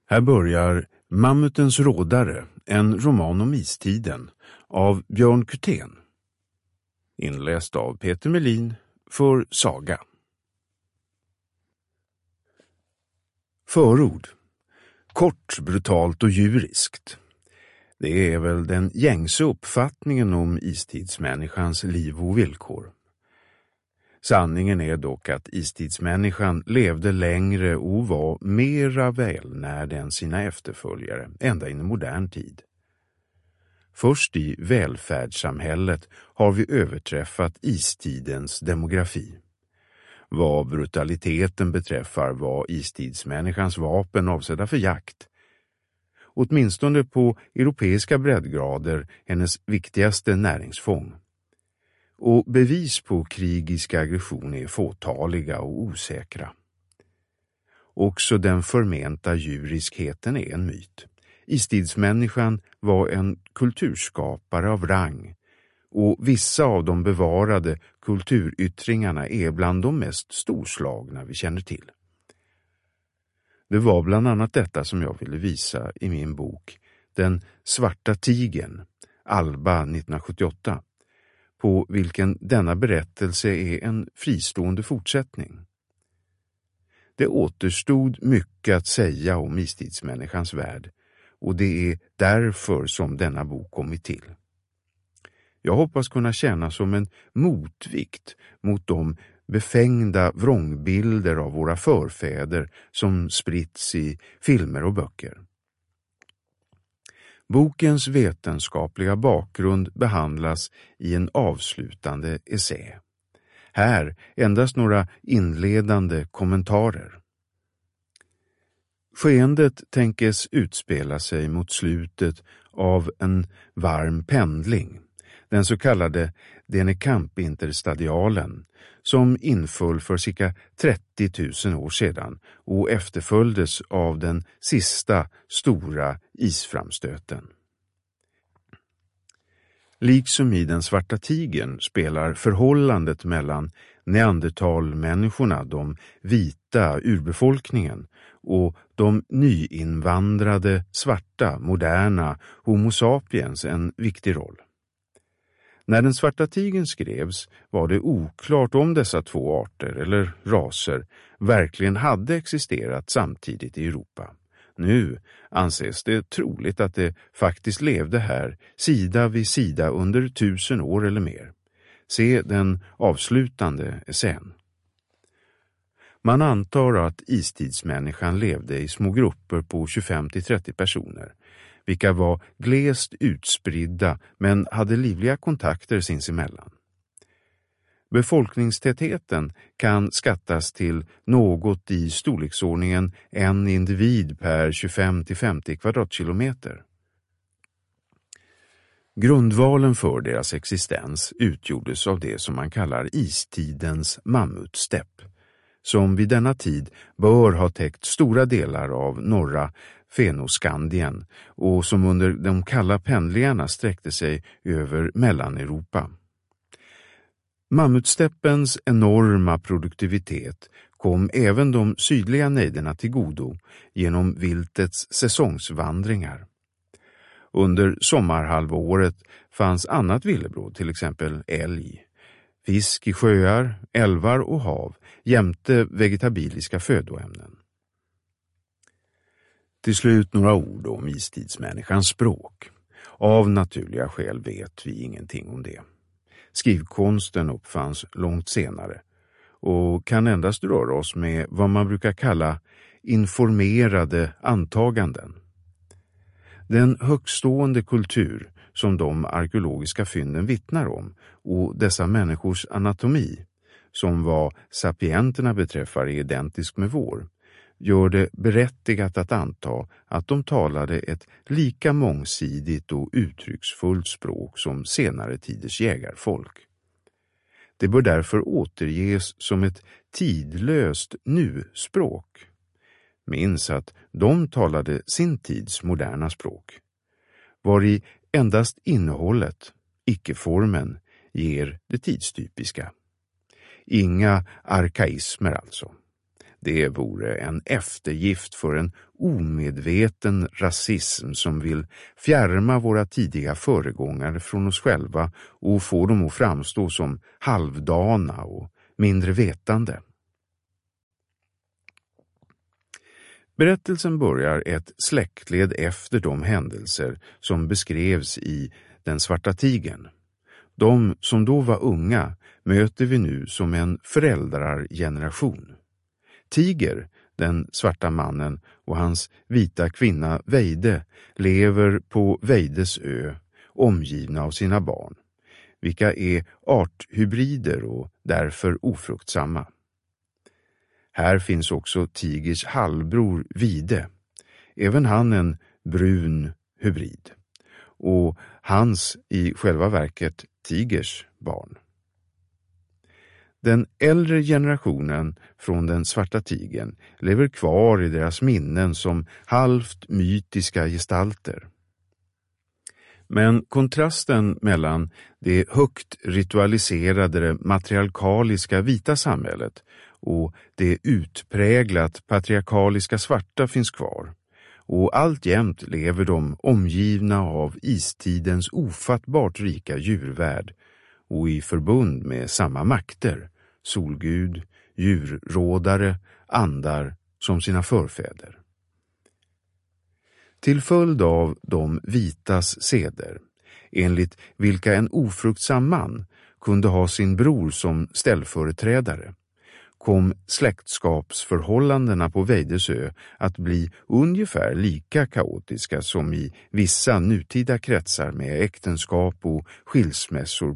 Här börjar Mammutens rådare, en roman om istiden, av Björn Kutén. Inläst av Peter Melin för Saga. Förord. Kort, brutalt och djuriskt. Det är väl den gängse uppfattningen om istidsmänniskans liv och villkor. Sanningen är dock att istidsmänniskan levde längre och var mera välnärd än sina efterföljare, ända in i modern tid. Först i välfärdssamhället har vi överträffat istidens demografi. Vad brutaliteten beträffar var istidsmänniskans vapen avsedda för jakt. Åtminstone på europeiska breddgrader hennes viktigaste näringsfång. Och bevis på krigisk aggression är fåtaliga och osäkra. Också den förmenta djuriskheten är en myt. Istidsmänniskan var en kulturskapare av rang, och vissa av de bevarade kulturyttringarna är bland de mest storslagna vi känner till. Det var bland annat detta som jag ville visa i min bok Den svarta tigern, Alba 1978, på vilken denna berättelse är en fristående fortsättning. Det återstod mycket att säga om istidsmänniskans värld, och det är därför som denna bok kommit till. Jag hoppas kunna tjäna som en motvikt mot de befängda vrångbilder av våra förfäder som spritts i filmer och böcker. Bokens vetenskapliga bakgrund behandlas i en avslutande essä. Här endast några inledande kommentarer. Skeendet tänkes utspela sig mot slutet av en varm pendling, den så kallade Dennekamp-interstadialen, som inföll för cirka 30 000 år sedan och efterföljdes av den sista stora isframstöten. Liksom i Den svarta tigern spelar förhållandet mellan neandertalmänniskorna, de vita urbefolkningen, och de nyinvandrade svarta, moderna Homo sapiens en viktig roll. När Den svarta tigern skrevs var det oklart om dessa två arter eller raser verkligen hade existerat samtidigt i Europa. Nu anses det troligt att det faktiskt levde här sida vid sida under 1000 år eller mer. Se den avslutande essän. Man antar att istidsmänniskan levde i små grupper på 25-30 personer, vilka var glest utspridda men hade livliga kontakter sinsemellan. Befolkningstätheten kan skattas till något i storleksordningen en individ per 25-50 kvadratkilometer. Grundvalen för deras existens utgjordes av det som man kallar istidens mammutstepp, som vid denna tid bör ha täckt stora delar av norra Fenoskandien och som under de kalla pendlingarna sträckte sig över Mellaneuropa. Mammutsteppens enorma produktivitet kom även de sydliga nejderna till godo genom viltets säsongsvandringar. Under sommarhalvåret fanns annat villebråd, till exempel älg, fisk i sjöar, älvar och hav, jämte vegetabiliska födoämnen. Till slut några ord om istidsmänniskans språk. Av naturliga skäl vet vi ingenting om det. Skrivkonsten uppfanns långt senare och kan endast röra oss med vad man brukar kalla informerade antaganden. Den högstående kultur som de arkeologiska fynden vittnar om och dessa människors anatomi, som vad sapienterna beträffar är identisk med vår, gör det berättigat att anta att de talade ett lika mångsidigt och uttrycksfullt språk som senare tiders jägarfolk. Det bör därför återges som ett tidlöst nu-språk. Minns att de talade sin tids moderna språk, var i endast innehållet, icke-formen, ger det tidstypiska. Inga arkaismer alltså. Det vore en eftergift för en omedveten rasism som vill fjärma våra tidiga föregångare från oss själva och få dem att framstå som halvdana och mindre vetande. Berättelsen börjar ett släktled efter de händelser som beskrevs i Den svarta tigern. De som då var unga möter vi nu som en föräldrargeneration. Tiger, den svarta mannen, och hans vita kvinna Veide lever på Veides ö, omgivna av sina barn, vilka är arthybrider och därför ofruktsamma. Här finns också Tigers halvbror Vide, även han en brun hybrid, och hans i själva verket Tigers barn. Den äldre generationen från den svarta tigern lever kvar i deras minnen som halvt mytiska gestalter. Men kontrasten mellan det högt ritualiserade matriarkaliska vita samhället och det utpräglat patriarkaliska svarta finns kvar, och alltjämt lever de omgivna av istidens ofattbart rika djurvärld och i förbund med samma makter, solgud, djurrådare, andar som sina förfäder. Till följd av de vitas seder, enligt vilka en ofruktsam man kunde ha sin bror som ställföreträdare, kom släktskapsförhållandena på Veidesö att bli ungefär lika kaotiska som i vissa nutida kretsar med äktenskap och skilsmässor